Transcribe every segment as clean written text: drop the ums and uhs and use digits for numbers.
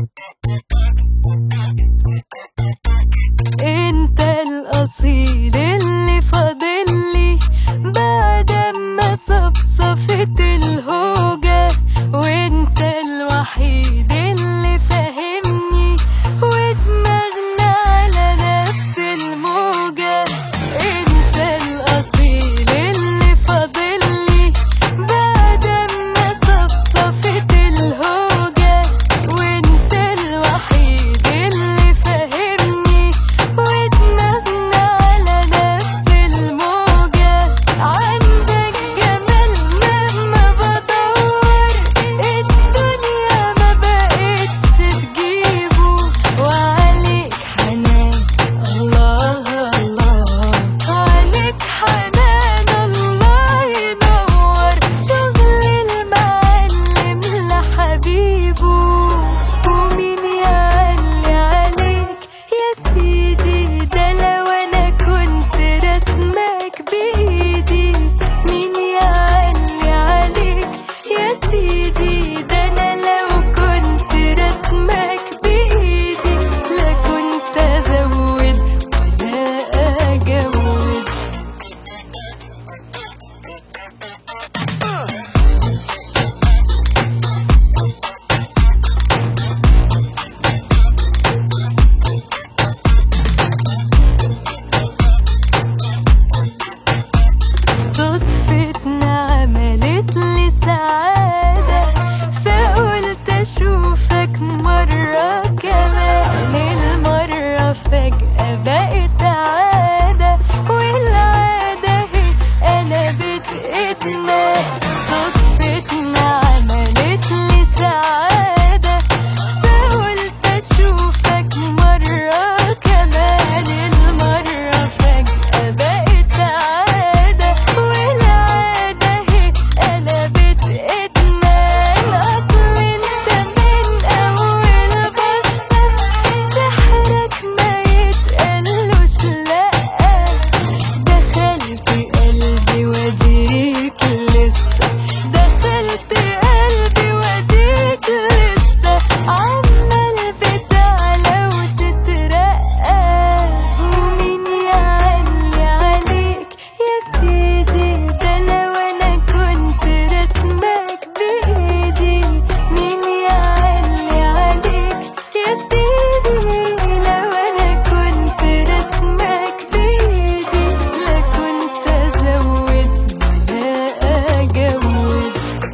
انت الاصيل اللي فاضلي بعد ما صفصفت الهوجة، وانت الوحيد اللي فاهمني ودماغنا على نفس الموجة. انت الاصيل اللي فاضلي بعد ما صفصفت الهوجة، وانت الوحيد اللي فاهمني ودماغنا على نفس الموجة. عندك جمال مهما بدور الدنيا ما بقتش تجيبه، وعليك حنان الله الله، عليك حنان الله ينور شغل المعلم لحبيبه. ومين يعلي عليك يا سيدي، ده لو انا كنت رسمك بايدي. مين يعلي عليك يا سيدي، ده انا لو كنت رسمك بايدي لا كنت ازود ولا اجود. صدفتنا عملت لي سعادة، فقلت اشوفك مرة كمان. المرة فجأة بقت عادة، والعادة هي قلبت ادمان. صدفتنا عملت لي سعادة، فقلت اشوفك مرة كمان. المرة فجأة بقت عادة، والعادة هي قلبت ادمان. اصل انت من اول بصة سحرك ما يتقالوش لأ. دخلت قلبي وديك لسه، دخلت قلبي وديك لسه، عمال بتعلى وتترقى. ومين يعلي عليك يا سيدي، ده لو انا كنت رسمك بايدي. مين يعلي عليك يا سيدي، لو انا كنت رسمك بايدي لا كنت ازود ولا اجود.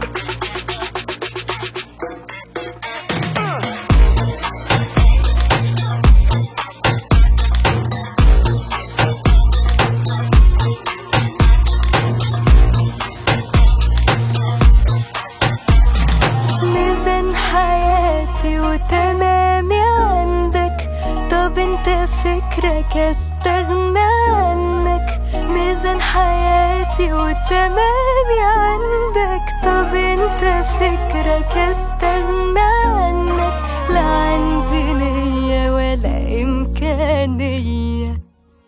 ميزان حياتي وتمامي عندك، طب انت فكرك استغنى عنك. ميزان حياتي وتمامي عندك، طب انت فكرك استغنى عنك. لا عندي نية ولا إمكانية.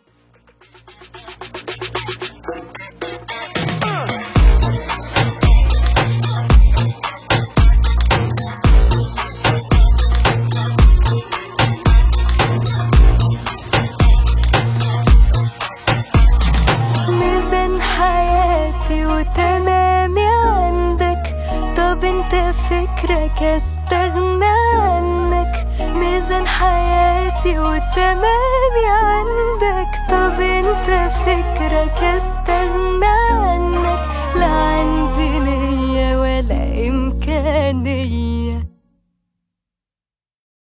ميزان حياتي وتمامي عندك، طب انت فكرك استغنى عنك. ميزان حياتي وتمامي عندك، طب انت فكرك استغنى عنك. لا عندي نية ولا إمكانية.